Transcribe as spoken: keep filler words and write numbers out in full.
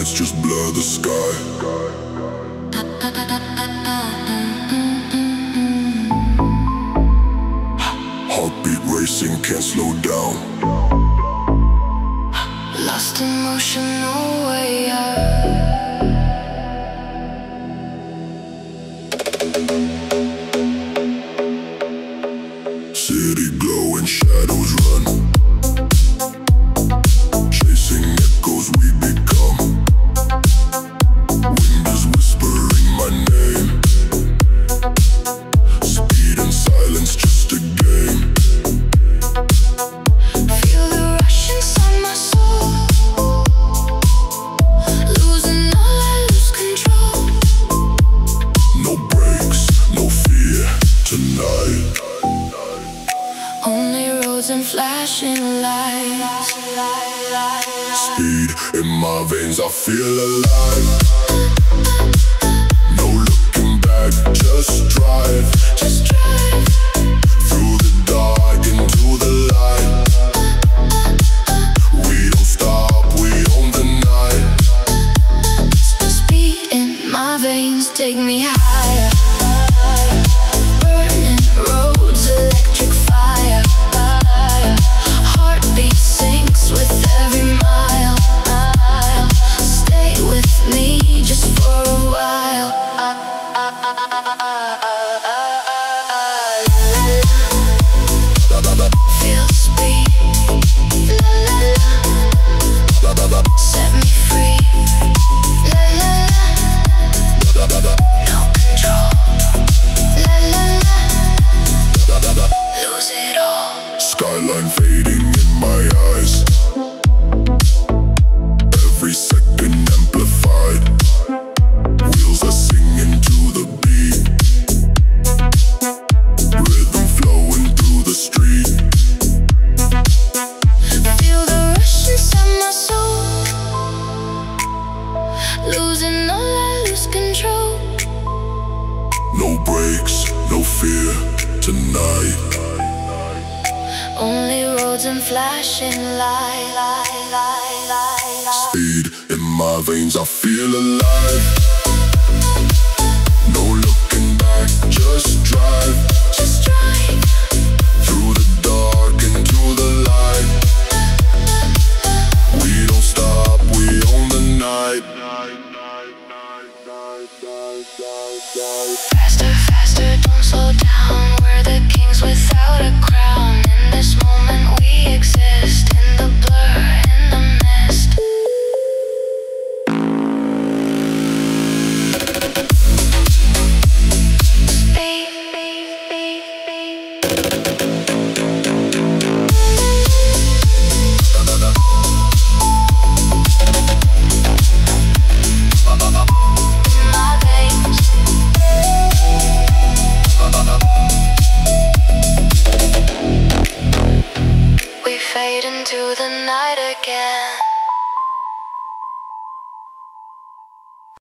lights just blur the sky. Heartbeat racing, can't slow down. Lost in motion, no way out. City glow and shadows run, chasing echoes we become. Wind is whispering my name. Speed and silence, just a game. Feel the rush inside my soul. Losing all, I lose control. No brakes, no fear tonight. Only roads and flashing lights. Speed in my veins, I feel alive. No looking back, just drive. Just drive. Through the dark into the light. We don't stop, we own the night. Speed in my veins, take me higher. Burning roads, electric fire. Heartbeat sinks with every mile. Stay with me just for a while. Feel speed. La la la. Set me free. La la la. No control. La la la. Lose it all. Skyline fading in my eyes. Every second amplified. Wheels are singing to the beat. Rhythm flowing through the street. Feel the rush inside my soul. Losing all, I lose control. No brakes, no fear tonight. Only roads and flashing lights. Speed in my veins, I feel alive. No looking back, just drive. Just drive. Through the dark into the light. We don't stop, we own the night. Faster, faster, don't slow down. We're the kings without a crown. In this moment we exist.